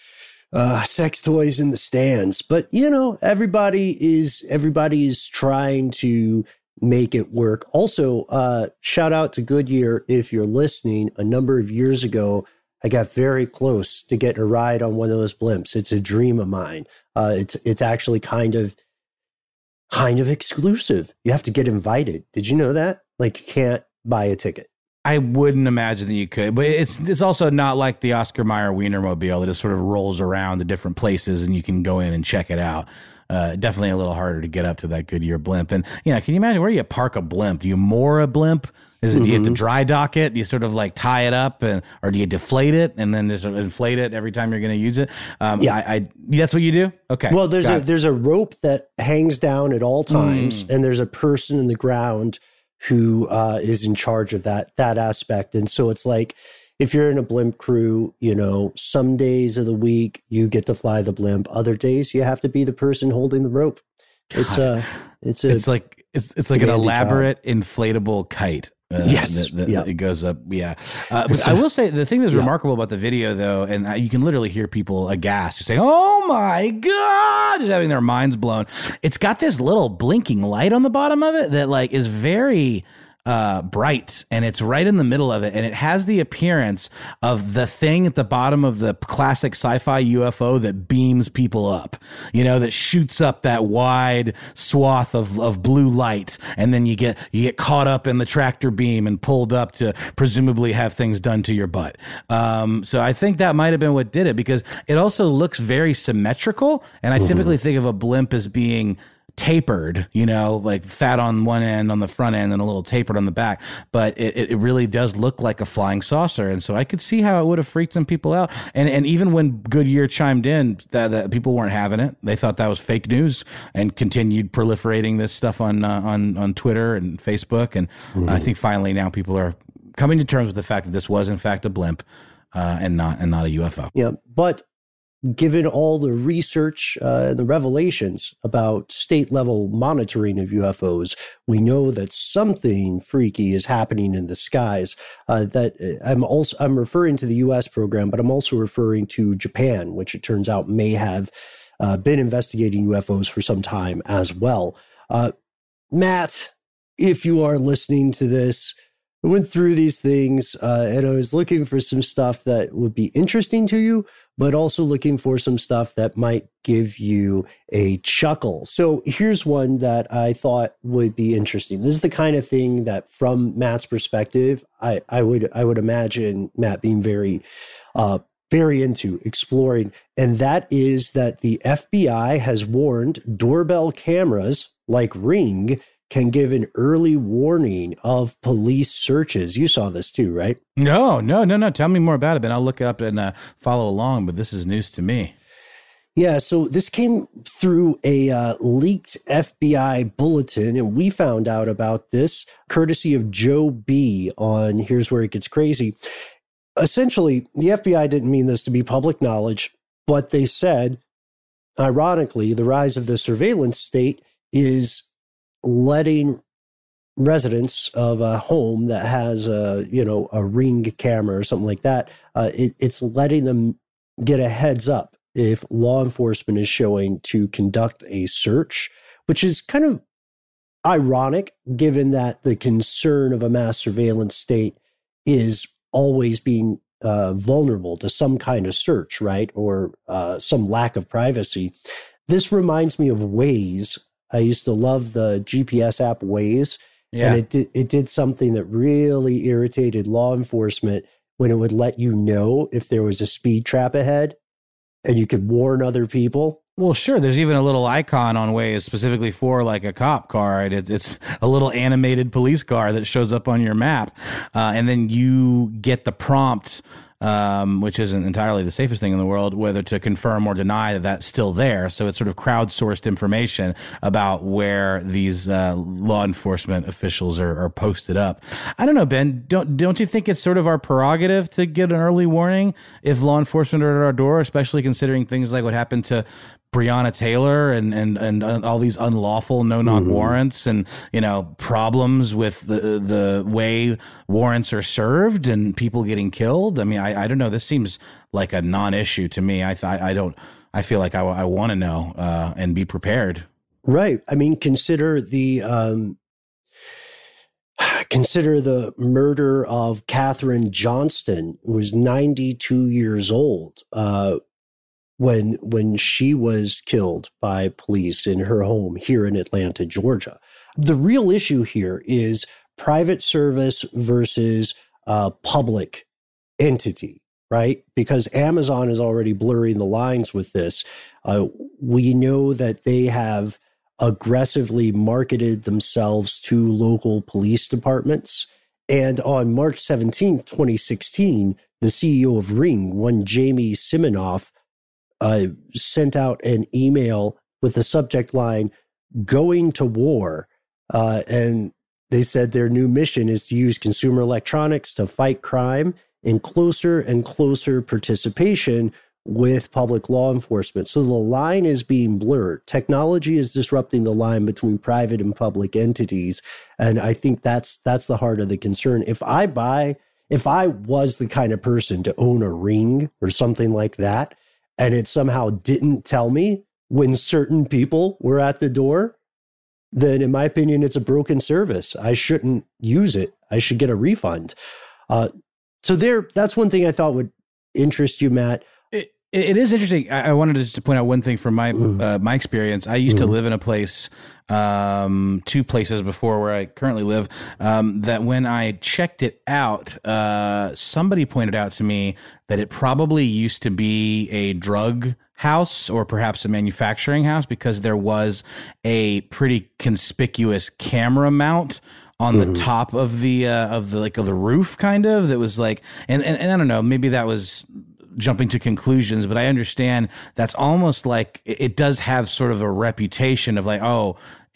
sex toys in the stands. But, everybody is trying to make it work. Also, shout out to Goodyear if you're listening. A number of years ago, I got very close to getting a ride on one of those blimps. It's a dream of mine. It's actually kind of exclusive. You have to get invited. Did you know that? Like, you can't buy a ticket. I wouldn't imagine that you could, but it's also not like the Oscar Mayer Wienermobile that just sort of rolls around to different places and you can go in and check it out. Definitely a little harder to get up to that Goodyear blimp. And, can you imagine where do you park a blimp? Do you moor a blimp? Do you have to dry dock it? Do you sort of like tie it up or do you deflate it and then just inflate it every time you're going to use it? That's what you do? Okay. Well, there's a rope that hangs down at all times and there's a person in the ground who is in charge of that aspect. And so it's like, if you're in a blimp crew, some days of the week you get to fly the blimp. Other days you have to be the person holding the rope. It's like an elaborate inflatable kite. Yes. It goes up. Yeah. But I will say the thing that's remarkable about the video, though, and you can literally hear people aghast, just saying, oh my God, just having their minds blown. It's got this little blinking light on the bottom of it that is very bright, and it's right in the middle of it, and it has the appearance of the thing at the bottom of the classic sci-fi UFO that beams people up, that shoots up that wide swath of blue light, and then you get caught up in the tractor beam and pulled up to presumably have things done to your butt. So I think that might have been what did it, because it also looks very symmetrical, and I typically think of a blimp as being tapered, like fat on one end on the front end and a little tapered on the back, but it really does look like a flying saucer. And so I could see how it would have freaked some people out. And even when Goodyear chimed in, that people weren't having it. They thought that was fake news and continued proliferating this stuff on Twitter and Facebook. And I think finally now people are coming to terms with the fact that this was in fact a blimp and not a UFO. Yeah, but given all the research and the revelations about state-level monitoring of UFOs, we know that something freaky is happening in the skies. I'm referring to the U.S. program, but I'm also referring to Japan, which it turns out may have been investigating UFOs for some time as well. Matt, if you are listening to this, I went through these things and I was looking for some stuff that would be interesting to you, but also looking for some stuff that might give you a chuckle. So here's one that I thought would be interesting. This is the kind of thing that, from Matt's perspective, I would imagine Matt being very into exploring. And that is that the FBI has warned doorbell cameras like Ring can give an early warning of police searches. You saw this too, right? No. Tell me more about it, and I'll look up and follow along, but this is news to me. Yeah, so this came through a leaked FBI bulletin, and we found out about this courtesy of Joe B. on Here's Where It Gets Crazy. Essentially, the FBI didn't mean this to be public knowledge, but they said, ironically, the rise of the surveillance state is letting residents of a home that has a Ring camera or something like that, it's letting them get a heads up if law enforcement is showing to conduct a search, which is kind of ironic given that the concern of a mass surveillance state is always being vulnerable to some kind of search, right? Or some lack of privacy. This reminds me of Waze. I used to love the GPS app Waze, and it did something that really irritated law enforcement when it would let you know if there was a speed trap ahead, and you could warn other people. Well, sure. There's even a little icon on Waze specifically for like a cop car. It's a little animated police car that shows up on your map, and then you get the prompt, which isn't entirely the safest thing in the world, whether to confirm or deny that that's still there. So it's sort of crowdsourced information about where these law enforcement officials are posted up. I don't know, Ben. Don't you think it's sort of our prerogative to get an early warning if law enforcement are at our door, especially considering things like what happened to Breonna Taylor and all these unlawful no-knock warrants and, problems with the way warrants are served and people getting killed? I mean, I don't know. This seems like a non-issue to me. I feel like I want to know and be prepared. Right. I mean, consider the murder of Katherine Johnston, who was 92 years old. When she was killed by police in her home here in Atlanta, Georgia. The real issue here is private service versus public entity, right? Because Amazon is already blurring the lines with this. We know that they have aggressively marketed themselves to local police departments. And on March 17th, 2016, the CEO of Ring, one Jamie Siminoff, sent out an email with the subject line, "Going to War." And they said their new mission is to use consumer electronics to fight crime in closer and closer participation with public law enforcement. So the line is being blurred. Technology is disrupting the line between private and public entities. And I think that's the heart of the concern. If I was the kind of person to own a Ring or something like that, and it somehow didn't tell me when certain people were at the door, then in my opinion, it's a broken service. I shouldn't use it. I should get a refund. That's one thing I thought would interest you, Matt. It is interesting. I wanted to just point out one thing from my my experience. I used to live in a place, two places before where I currently live, that when I checked it out, somebody pointed out to me that it probably used to be a drug house or perhaps a manufacturing house because there was a pretty conspicuous camera mount on the top of the roof, kind of, that was like, and I don't know, maybe that was jumping to conclusions, but I understand that's almost like it does have sort of a reputation of like, oh,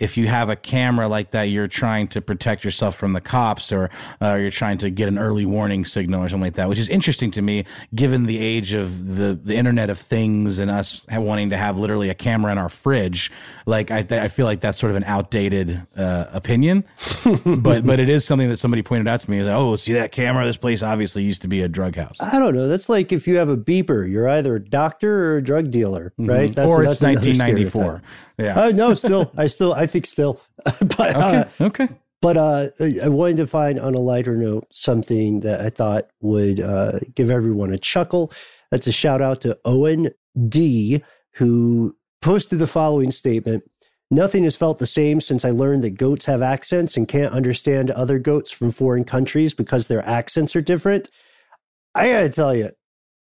if you have a camera like that, you're trying to protect yourself from the cops, or you're trying to get an early warning signal or something like that, which is interesting to me, given the age of the Internet of Things and us wanting to have literally a camera in our fridge. Like, I feel like that's sort of an outdated opinion, but it is something that somebody pointed out to me. Is like, oh, see that camera? This place obviously used to be a drug house. I don't know. That's like if you have a beeper, you're either a doctor or a drug dealer, right? Mm-hmm. Or it's 1994. Yeah. No, I think still. But, okay. But I wanted to find, on a lighter note, something that I thought would give everyone a chuckle. That's a shout out to Owen D, who posted the following statement. Nothing has felt the same since I learned that goats have accents and can't understand other goats from foreign countries because their accents are different. I gotta tell you,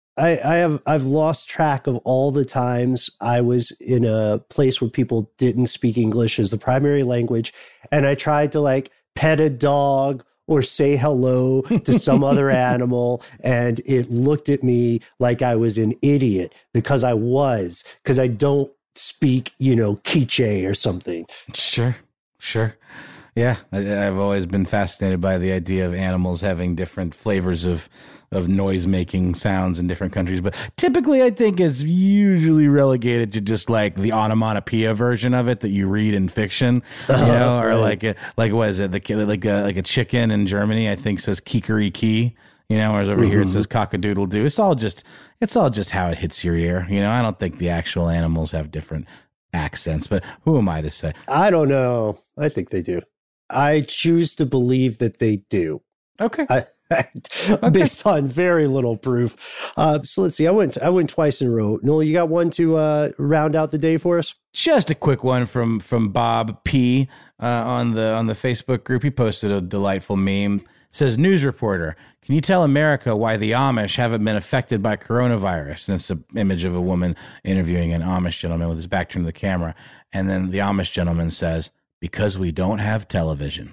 I've lost track of all the times I was in a place where people didn't speak English as the primary language, and I tried to like pet a dog or say hello to some other animal, and it looked at me like I was an idiot because I don't speak, Quiche or something. Sure. Yeah, I've always been fascinated by the idea of animals having different flavors of noise-making sounds in different countries. But typically, I think it's usually relegated to just like the onomatopoeia version of it that you read in fiction, or right. like what is it? Like a chicken in Germany, I think says kikeriki, whereas over here it says cock-a-doodle-doo. It's all just how it hits your ear. I don't think the actual animals have different accents, but who am I to say? I don't know. I think they do. I choose to believe that they do. Okay. Based on very little proof. So let's see. I went twice in a row. Noel, you got one to round out the day for us? Just a quick one from Bob P on the Facebook group. He posted a delightful meme. It says, news reporter, can you tell America why the Amish haven't been affected by coronavirus? And it's an image of a woman interviewing an Amish gentleman with his back turned to the camera. And then the Amish gentleman says, because we don't have television.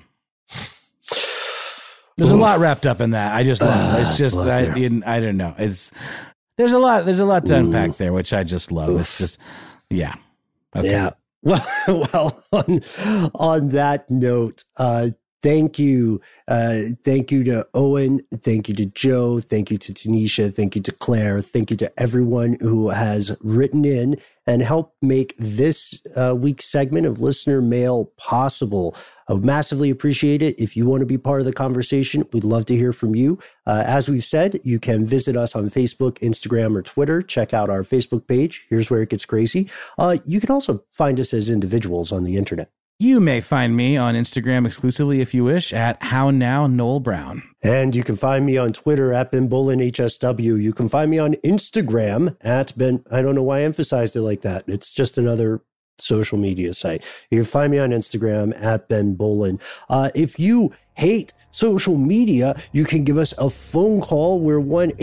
There's a lot wrapped up in that. I just love it. It's just, I don't know. There's a lot to unpack there, which I just love. It's just, yeah. Okay. Yeah. Well, on that note, thank you. Thank you to Owen. Thank you to Joe. Thank you to Tanisha. Thank you to Claire. Thank you to everyone who has written in and helped make this week's segment of Listener Mail possible. I would massively appreciate it. If you want to be part of the conversation, we'd love to hear from you. As we've said, you can visit us on Facebook, Instagram, or Twitter. Check out our Facebook page. Here's where it gets crazy. You can also find us as individuals on the internet. You may find me on Instagram exclusively if you wish at HowNowNoelBrown. And you can find me on Twitter at BenBolinHSW. You can find me on Instagram at Ben. I don't know why I emphasized it like that. It's just another social media site. You can find me on Instagram at Ben Bolin. If you hate social media, you can give us a phone call. We're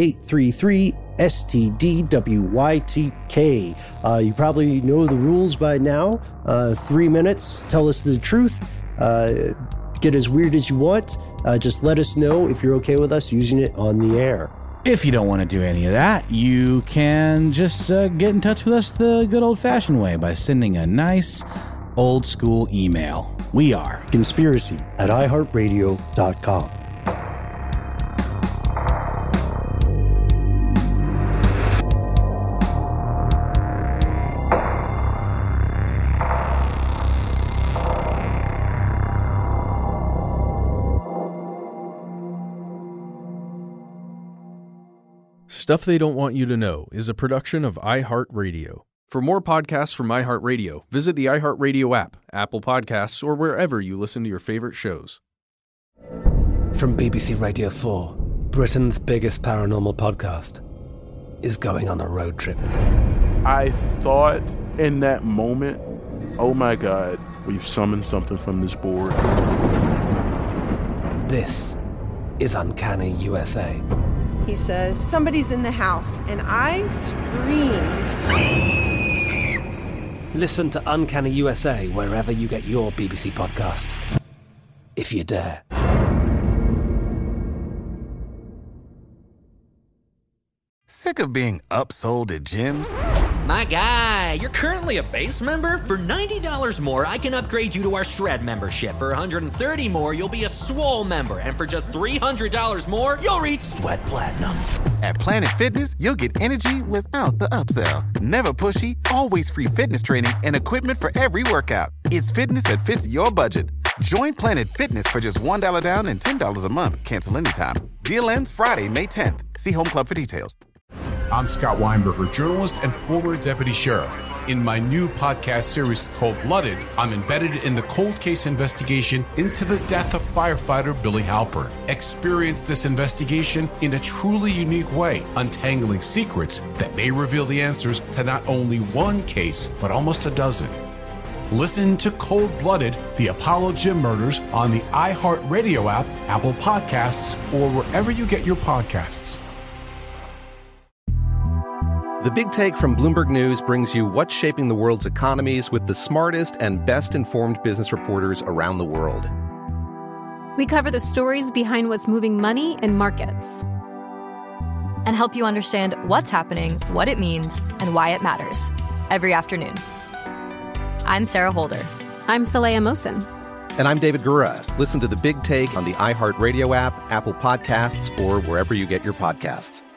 1-833-STDWYTK. You probably know the rules by now. 3 minutes, tell us the truth. Get as weird as you want. Just let us know if you're okay with us using it on the air. If you don't want to do any of that, you can just get in touch with us the good old-fashioned way by sending a nice old-school email. We are conspiracy@iheartradio.com. Stuff They Don't Want You to Know is a production of iHeartRadio. For more podcasts from iHeartRadio, visit the iHeartRadio app, Apple Podcasts, or wherever you listen to your favorite shows. From BBC Radio 4, Britain's biggest paranormal podcast is going on a road trip. I thought in that moment, oh my God, we've summoned something from this board. This is Uncanny USA. He says, somebody's in the house, and I screamed. Listen to Uncanny USA wherever you get your BBC podcasts, if you dare. Sick of being upsold at gyms? My guy, you're currently a base member? For $90 more, I can upgrade you to our Shred membership. For $130 more, you'll be a Swole member. And for just $300 more, you'll reach Sweat Platinum. At Planet Fitness, you'll get energy without the upsell. Never pushy, always free fitness training and equipment for every workout. It's fitness that fits your budget. Join Planet Fitness for just $1 down and $10 a month. Cancel anytime. Deal ends Friday, May 10th. See Home Club for details. I'm Scott Weinberger, journalist and former deputy sheriff. In my new podcast series, Cold Blooded, I'm embedded in the cold case investigation into the death of firefighter Billy Halpern. Experience this investigation in a truly unique way, untangling secrets that may reveal the answers to not only one case, but almost a dozen. Listen to Cold Blooded, the Apollo Gym Murders on the iHeartRadio app, Apple Podcasts, or wherever you get your podcasts. The Big Take from Bloomberg News brings you what's shaping the world's economies with the smartest and best-informed business reporters around the world. We cover the stories behind what's moving money and markets, and help you understand what's happening, what it means, and why it matters every afternoon. I'm Sarah Holder. I'm Saleha Mohsin. And I'm David Gura. Listen to The Big Take on the iHeartRadio app, Apple Podcasts, or wherever you get your podcasts.